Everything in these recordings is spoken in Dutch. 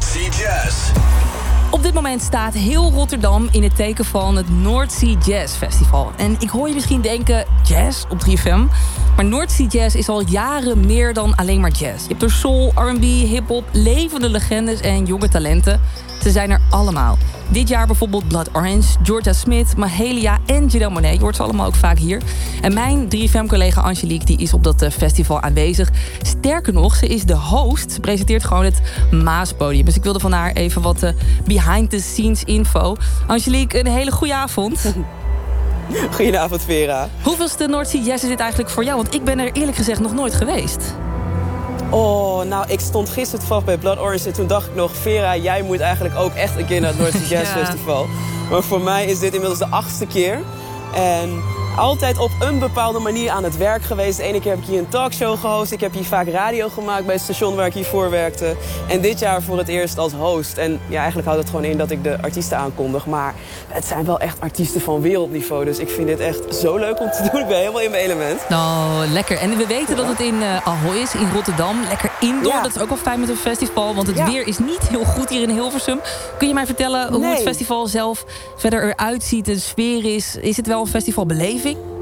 Sea Jazz. Op dit moment staat heel Rotterdam in het teken van het North Sea Jazz Festival. En ik hoor je misschien denken, jazz op 3FM. Maar North Sea Jazz is al jaren meer dan alleen maar jazz. Je hebt er soul, R&B, hip-hop, levende legendes en jonge talenten. Ze zijn er allemaal. Dit jaar bijvoorbeeld Blood Orange, Jorja Smith, Mahalia en Janelle Monáe. Je hoort ze allemaal ook vaak hier. En mijn 3FM-collega Angelique die is op dat festival aanwezig. Sterker nog, ze is de host. Ze presenteert gewoon het Maaspodium. Dus ik wilde van haar even wat behind-the-scenes info. Angelique, een hele goede avond. Goedenavond, Vera. Hoeveelste North Sea Jazz is dit eigenlijk voor jou? Want ik ben er eerlijk gezegd nog nooit geweest. Oh, nou, ik stond gisteren toevallig bij Blood Orange en toen dacht ik nog, Vera, jij moet eigenlijk ook echt een keer naar het North Sea Jazz Festival. Maar voor mij is dit inmiddels de 8e keer. En altijd op een bepaalde manier aan het werk geweest. De ene keer heb ik hier een talkshow gehost. Ik heb hier vaak radio gemaakt bij het station waar ik hiervoor werkte. En dit jaar voor het eerst als host. En ja, eigenlijk houdt het gewoon in dat ik de artiesten aankondig. Maar het zijn wel echt artiesten van wereldniveau. Dus ik vind dit echt zo leuk om te doen. Ik ben helemaal in mijn element. Nou, lekker. En we weten dat het in Ahoy is, in Rotterdam. Lekker indoor. Ja. Dat is ook wel fijn met een festival. Want het weer is niet heel goed hier in Hilversum. Kun je mij vertellen hoe het festival zelf verder eruit ziet? De sfeer is. Is het wel een festivalbeleving?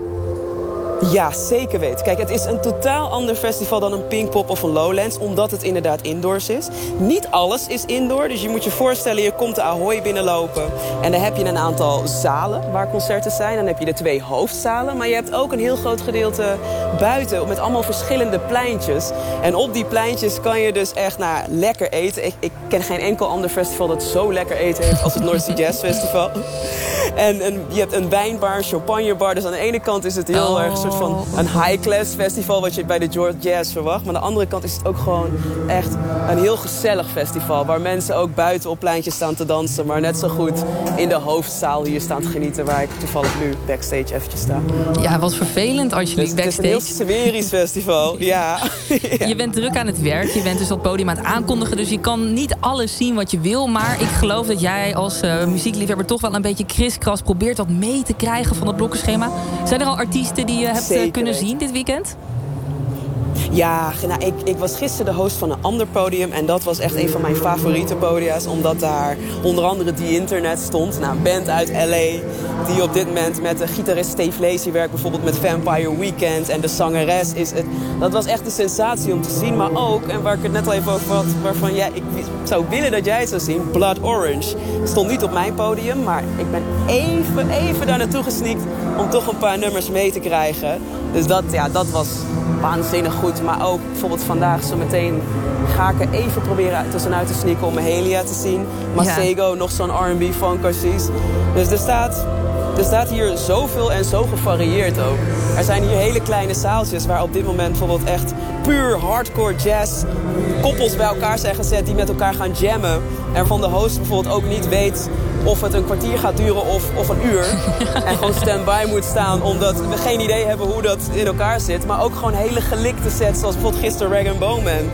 Ja, zeker weten. Kijk, het is een totaal ander festival dan een Pinkpop of een Lowlands, omdat het inderdaad indoors is. Niet alles is indoor, dus je moet je voorstellen, je komt de Ahoy binnenlopen en dan heb je een aantal zalen waar concerten zijn. Dan heb je de 2 hoofdzalen, maar je hebt ook een heel groot gedeelte buiten met allemaal verschillende pleintjes. En op die pleintjes kan je dus echt lekker eten. Ik ken geen enkel ander festival dat zo lekker eten heeft als het North Sea Jazz Festival. En je hebt een wijnbar, een champagnebar, dus aan de ene kant is het heel erg soort van een high-class festival wat je bij de George Jazz verwacht. Maar aan de andere kant is het ook gewoon echt een heel gezellig festival. Waar mensen ook buiten op pleintjes staan te dansen. Maar net zo goed in de hoofdzaal hier staan te genieten. Waar ik toevallig nu backstage eventjes sta. Ja, wat vervelend als je backstage. Het is een heel sferisch festival, ja. Je bent druk aan het werk. Je bent dus op het podium aan het aankondigen. Dus je kan niet alles zien wat je wil. Maar ik geloof dat jij als muziekliefhebber toch wel een beetje kriskras probeert wat mee te krijgen van het blokkenschema. Zijn er al artiesten die je hebt kunnen zien dit weekend? Ja, nou, ik was gisteren de host van een ander podium. En dat was echt een van mijn favoriete podia's. Omdat daar onder andere The Internet stond. Nou, een band uit L.A. die op dit moment met de gitarist Steve Lacy werkt. Bijvoorbeeld met Vampire Weekend. En de zangeres is het. Dat was echt een sensatie om te zien. Maar ook, en waar ik het net al even over had, waarvan ik zou willen dat jij het zou zien. Blood Orange. Stond niet op mijn podium. Maar ik ben even daar naartoe gesneakt om toch een paar nummers mee te krijgen. Dus dat was waanzinnig goed. Maar ook bijvoorbeeld vandaag zo meteen ga ik er even proberen tussenuit te sneaken om Mahalia te zien. Masego, nog zo'n R&B funk artiest. Dus er staat hier zoveel en zo gevarieerd ook. Er zijn hier hele kleine zaaltjes waar op dit moment bijvoorbeeld echt puur hardcore jazz koppels bij elkaar zijn gezet die met elkaar gaan jammen. En waarvan de host bijvoorbeeld ook niet weet of het een kwartier gaat duren of een uur. En gewoon stand-by moet staan omdat we geen idee hebben hoe dat in elkaar zit. Maar ook gewoon hele gelikte sets zoals bijvoorbeeld gisteren Rag & Bowman.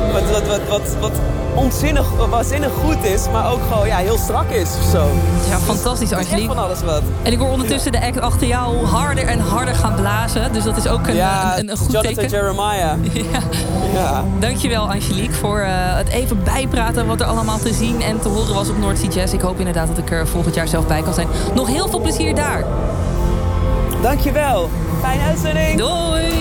Wat waanzinnig goed is, maar ook gewoon heel strak is of zo. Ja, fantastisch, Angelique. Echt van alles wat. En ik hoor ondertussen de act achter jou harder en harder gaan blazen. Dus dat is ook een goed Jonathan teken. Jeremiah. Ja. Dankjewel, Angelique, voor het even bijpraten wat er allemaal te zien en te horen was op North Sea Jazz. Ik hoop inderdaad dat ik er volgend jaar zelf bij kan zijn. Nog heel veel plezier daar. Dankjewel. Fijne uitzending. Doei.